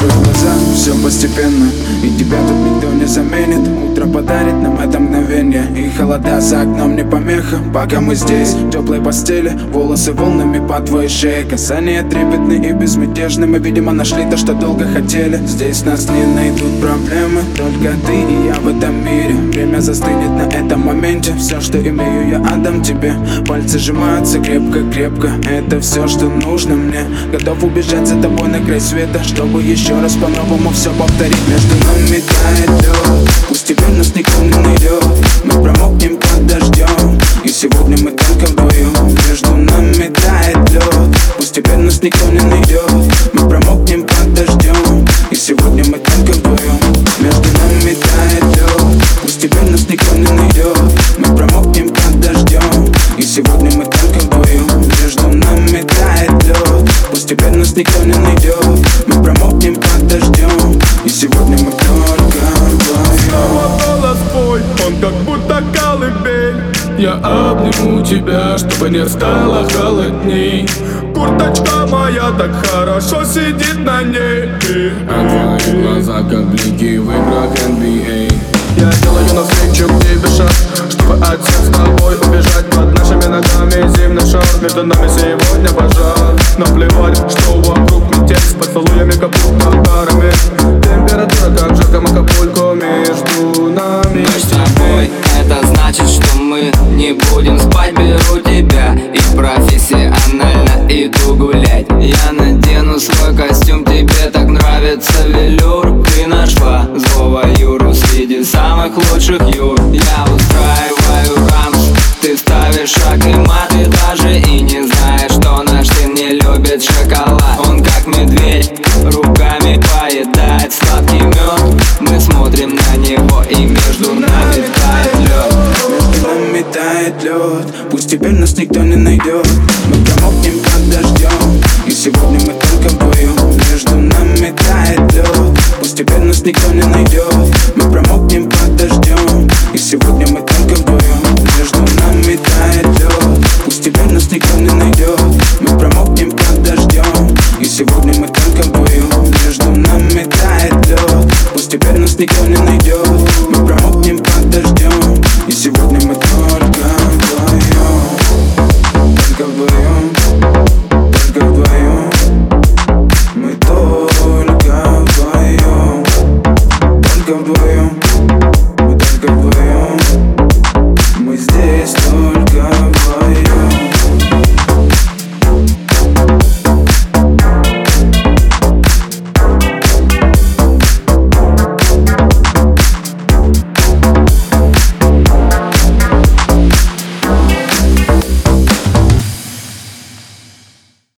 твои глаза, все постепенно, и тебя тут никто не заменит. Утро подарит нам это мгновение, и холода за окном не помеха. Пока мы здесь, в теплой постели, волосы волнами по твоей шее, касания трепетные и безмятежны. Мы, видимо, нашли то, что долго хотели. Здесь нас не найдут проблемы, только ты и я в этом мире. Время застынет на этом моменте, все, что имею, я отдам тебе. Пальцы сжимаются крепко-крепко, это все, что нужно мне. Готов убежать за тобой на край света, чтобы еще раз по-новому все повторить. Между нами тает лед, пусть теперь нас никто не найдет. Мы промокнем под дождем, и сегодня мы только вдвоем. Между нами тает лед, пусть теперь нас никто не найдет. Мы промокнем под дождем, и сегодня мы только вдвоем. Между нами тает лед, пусть теперь нас никто не найдет. Мы промокнем под дождем, и сегодня мы только вдвоем. Между нами тает лед, пусть теперь нас никто не найдет. Мы промокнем под дождем, и сегодня мы только вдвоем. Снова голос твой, он как будто колыбель. Я обниму тебя, чтобы не стало холодней. Курточка моя так хорошо сидит на ней. А твои глаза как блики в играх NBA. Я делаю навстречу к тебе шаг, чтобы от всех с тобой убежать. Под нашими ногами зимний шар, между нами сегодня пожар. Но плевать, что вокруг метель, с поцелуями как будто карамель. Температура как жарко Акапулько между нами. Мы с тобой, это значит, что мы не будем спать. Беру тебя и профессионально иду гулять. Я надену свой костюм, тебе так нравится велюр. Ты нашла злого Юру среди самых лучших Юр. Я устраиваю рамш, ты ставишь шаг и мат. Ты даже и не знаешь, что наш сын не любит шоколад. Он как медведь, руками поедает сладкий мед. Мы смотрим на него, и между нами тает лед. Между нами тает лед, пусть теперь нас никто не найдет. Мы промокнем под дождем, и сегодня мы только вдвоем. Между нами тает лед, пусть теперь нас никто не найдет. Мы промокнем под дождем, и сегодня мы только вдвоем. Между нами тает лед, пусть теперь нас никто не найдет. Мы промокнем под дождем, и сегодня мы только вдвоем. Между нами тает лед, пусть теперь нас никто не найдет.